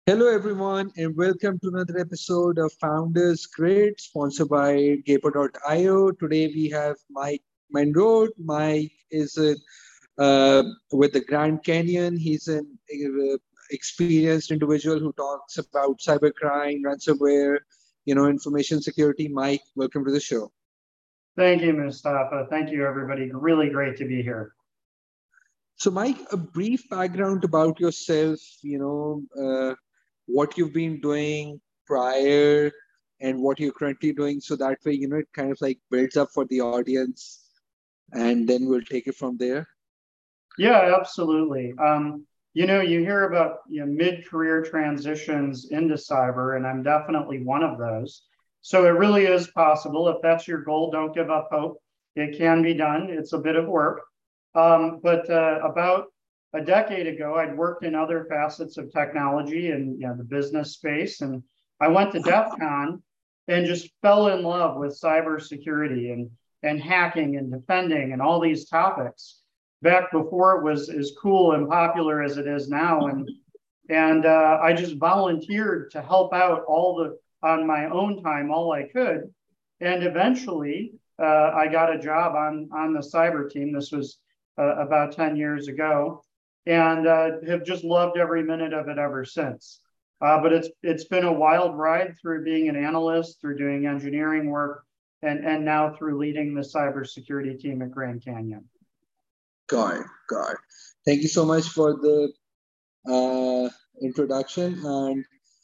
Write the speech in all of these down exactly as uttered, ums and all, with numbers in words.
Hello, everyone, and welcome to another episode of Founders Grid, sponsored by Gaper dot io. Today, we have Mike Monroe. Mike is uh, uh, with the Grand Canyon. He's an uh, experienced individual who talks about cybercrime, ransomware, you know, information security. Mike, welcome to the show. Thank you, Mustafa. Thank you, everybody. Really great to be here. So, Mike, a brief background about yourself, you know, uh, what you've been doing prior and what you're currently doing. So that way, you know, it kind of like builds up for the audience and then we'll take it from there. Yeah, absolutely. Um, you know, you hear about you know, mid-career transitions into cyber, and I'm definitely one of those. So it really is possible. If that's your goal, don't give up hope. It can be done. It's a bit of work. Um, but uh, about a decade ago, I'd worked in other facets of technology and you know, the business space, and I went to DEF CON and just fell in love with cybersecurity and and hacking and defending and all these topics back before it was as cool and popular as it is now. And and uh, I just volunteered to help out all the on my own time, all I could. And eventually, uh, I got a job on on the cyber team. This was uh, about ten years ago, and uh, have just loved every minute of it ever since. Uh, but it's it's been a wild ride through being an analyst, through doing engineering work, and and now through leading the cybersecurity team at Grand Canyon. Got it, got it. Thank you so much for the uh, introduction. And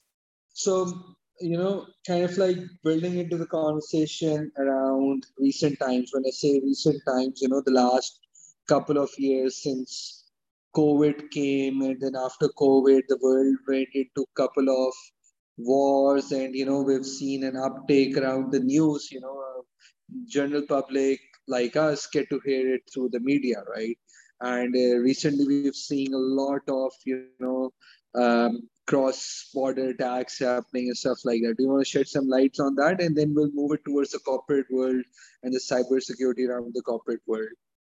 so, you know, kind of like building into the conversation around recent times. When I say recent times, you know, the last couple of years since COVID came, and then after COVID, the world went into a couple of wars, and you know, we've seen an uptake around the news. You know, uh, general public like us get to hear it through the media, right? And uh, recently, we've seen a lot of you know um, cross-border attacks happening and stuff like that. Do you want to shed some lights on that, and then we'll move it towards the corporate world and the cybersecurity around the corporate world?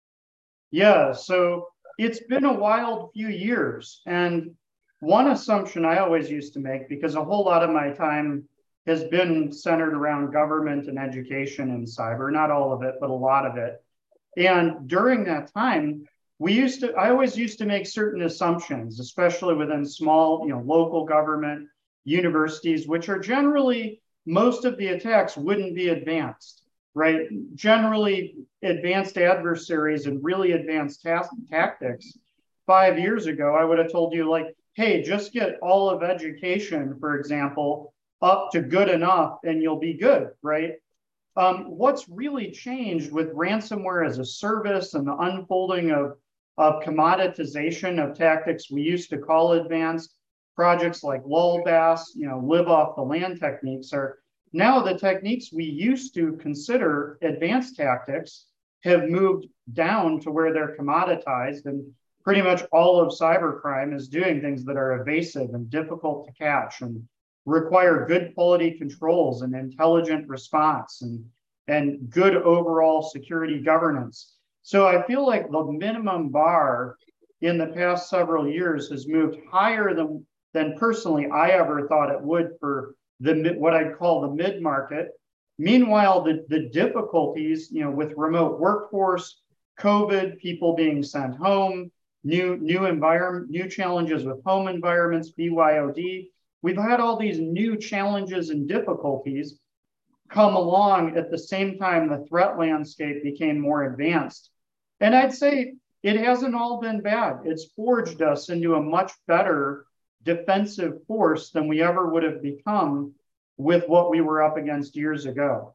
Yeah, so it's been a wild few years. And one assumption I always used to make, because a whole lot of my time has been centered around government and education and cyber, not all of it, but a lot of it. And during that time, we used to, I always used to make certain assumptions, especially within small, you know, local government universities, which are generally, most of the attacks wouldn't be advanced, right? Generally, advanced adversaries and really advanced ta- tactics. Five years ago, I would have told you, like, hey, just get all of education, for example, up to good enough and you'll be good, right? Um, what's really changed with ransomware as a service and the unfolding of, of commoditization of tactics we used to call advanced, projects like LULBAS, you know, live off the land techniques, are now the techniques we used to consider advanced tactics have moved down to where they're commoditized, and pretty much all of cybercrime is doing things that are evasive and difficult to catch and require good quality controls and intelligent response and, and good overall security governance. So I feel like the minimum bar in the past several years has moved higher than, than personally I ever thought it would for the what I'd call the mid-market. Meanwhile, the, the difficulties, you know, with remote workforce, COVID, people being sent home, new new environment, new challenges with home environments, B Y O D. We've had all these new challenges and difficulties come along at the same time the threat landscape became more advanced. And I'd say it hasn't all been bad. It's forged us into a much better defensive force than we ever would have become with what we were up against years ago.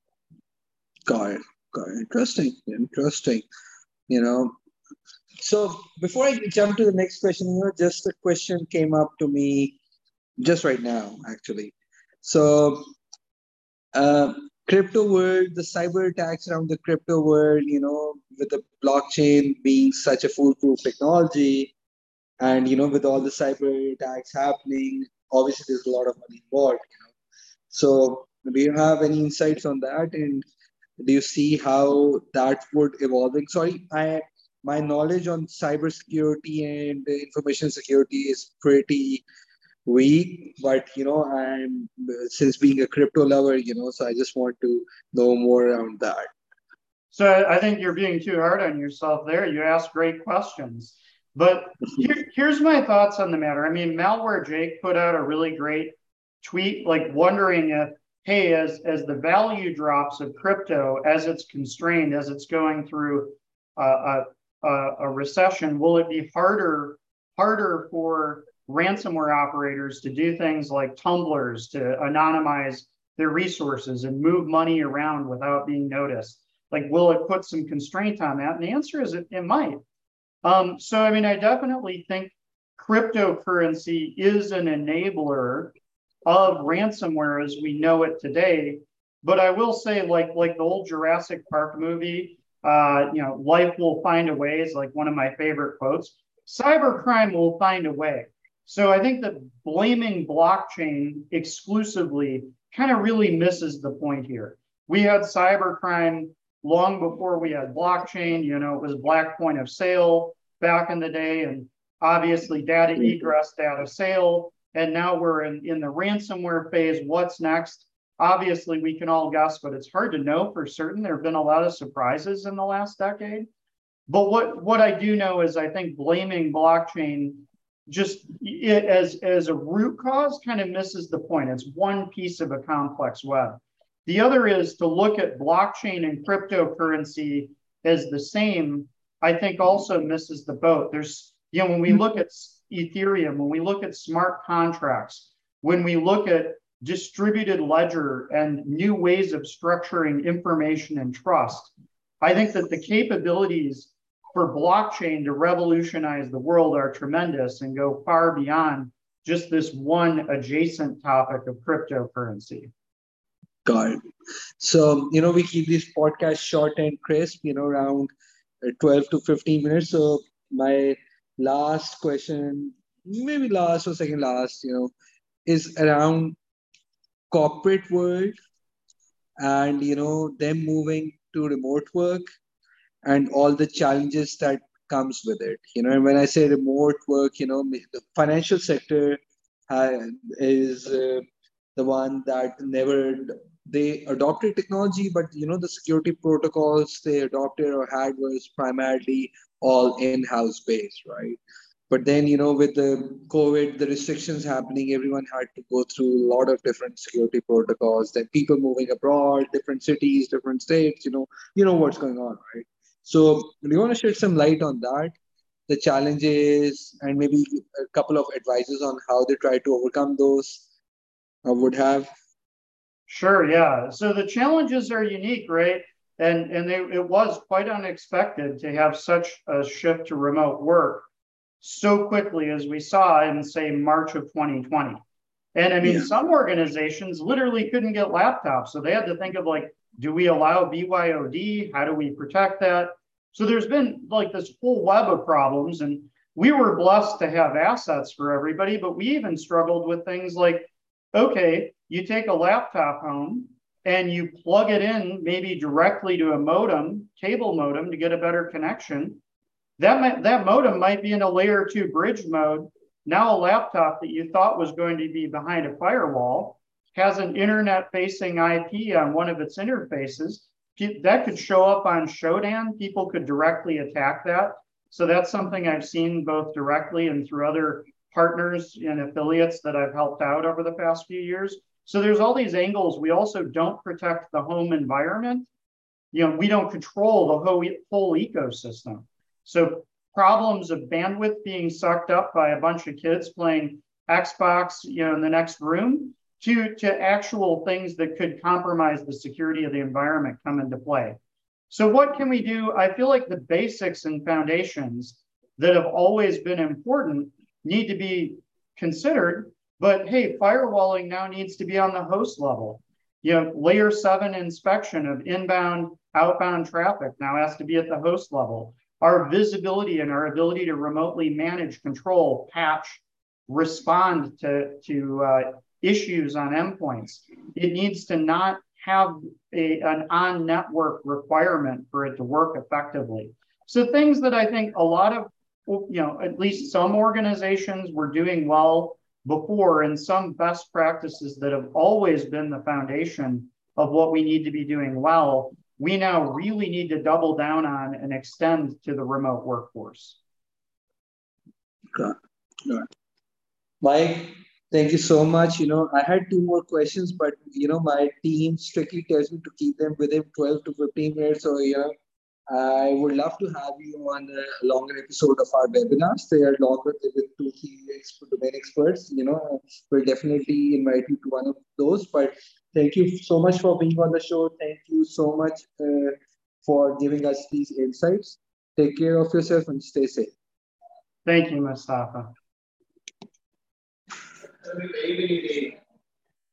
Got it. Got it. Interesting. Interesting. You know, so before I jump to the next question, you know, just a question came up to me just right now, actually. So, uh, crypto world, the cyber attacks around the crypto world, you know, with the blockchain being such a foolproof technology, and you know, with all the cyber attacks happening, obviously there's a lot of money involved. You know, so do you have any insights on that, and do you see how that would evolving? Sorry, I my knowledge on cybersecurity and information security is pretty weak, but you know, I'm since being a crypto lover, you know, so I just want to know more around that. So I, I think you're being too hard on yourself there. You ask great questions. But here, here's my thoughts on the matter. I mean, Malware Jake put out a really great tweet, like wondering if, hey, as, as the value drops of crypto, as it's constrained, as it's going through uh, a, a, a recession, will it be harder, harder for ransomware operators to do things like tumblers to anonymize their resources and move money around without being noticed? Like, will it put some constraint on that? And the answer is it, it might. Um, so, I mean, I definitely think cryptocurrency is an enabler of ransomware as we know it today. But I will say, like, like the old Jurassic Park movie, uh, you know, life will find a way is like one of my favorite quotes. Cybercrime will find a way. So I think that blaming blockchain exclusively kind of really misses the point here. We had cybercrime long before we had blockchain. You know, it was black point of sale back in the day, and obviously data egress, data sale. And now we're in, in the ransomware phase. What's next? Obviously, we can all guess, but it's hard to know for certain. There have been a lot of surprises in the last decade. But what, what I do know is I think blaming blockchain just it, as, as a root cause kind of misses the point. It's one piece of a complex web. The other is to look at blockchain and cryptocurrency as the same, I think also misses the boat. There's, you know, when we look at Ethereum, when we look at smart contracts, when we look at distributed ledger and new ways of structuring information and trust, I think that the capabilities for blockchain to revolutionize the world are tremendous and go far beyond just this one adjacent topic of cryptocurrency. Got it. So, you know, we keep these podcasts short and crisp, you know, around twelve to fifteen minutes. So my last question, maybe last or second last, you know, is around corporate world and, you know, them moving to remote work and all the challenges that comes with it. You know, and when I say remote work, you know, the financial sector uh, is uh, the one that never they adopted technology, but you know the security protocols they adopted or had was primarily all in-house based, right? But then you know with the COVID, the restrictions happening, everyone had to go through a lot of different security protocols. Then people moving abroad, different cities, different states. You know, you know what's going on, right? So do you want to shed some light on that? The challenges and maybe a couple of advices on how they try to overcome those uh, would have. Sure, yeah. So the challenges are unique, right? And and they, it was quite unexpected to have such a shift to remote work so quickly as we saw in, say, March of twenty twenty. And I mean, Yeah. some organizations literally couldn't get laptops. So they had to think of like, do we allow B Y O D? How do we protect that? So there's been like this whole web of problems. And we were blessed to have assets for everybody, but we even struggled with things like, okay, you take a laptop home and you plug it in maybe directly to a modem, cable modem to get a better connection. That, might, that modem might be in a layer two bridge mode. Now a laptop that you thought was going to be behind a firewall has an internet facing I P on one of its interfaces. That could show up on Shodan. People could directly attack that. So that's something I've seen both directly and through other partners and affiliates that I've helped out over the past few years. So there's all these angles. We also don't protect the home environment. You know, we don't control the whole, whole ecosystem. So problems of bandwidth being sucked up by a bunch of kids playing Xbox, you know, in the next room, to, to actual things that could compromise the security of the environment come into play. So what can we do? I feel like the basics and foundations that have always been important need to be considered, but hey, firewalling now needs to be on the host level. You know, layer seven inspection of inbound, outbound traffic now has to be at the host level. Our visibility and our ability to remotely manage, control, patch, respond to, to uh, issues on endpoints. It needs to not have a, an on-network requirement for it to work effectively. So things that I think a lot of, you know, at least some organizations were doing well before and some best practices that have always been the foundation of what we need to be doing well, we now really need to double down on and extend to the remote workforce. Good. Good. Mike, thank you so much. You know, I had two more questions, but, you know, my team strictly tells me to keep them within twelve to fifteen minutes. So, you know, I would love to have you on a longer episode of our webinars. They are longer with two, three expert, domain experts. You know, we'll definitely invite you to one of those. But thank you so much for being on the show. Thank you so much uh, for giving us these insights. Take care of yourself and stay safe. Thank you, Mustafa.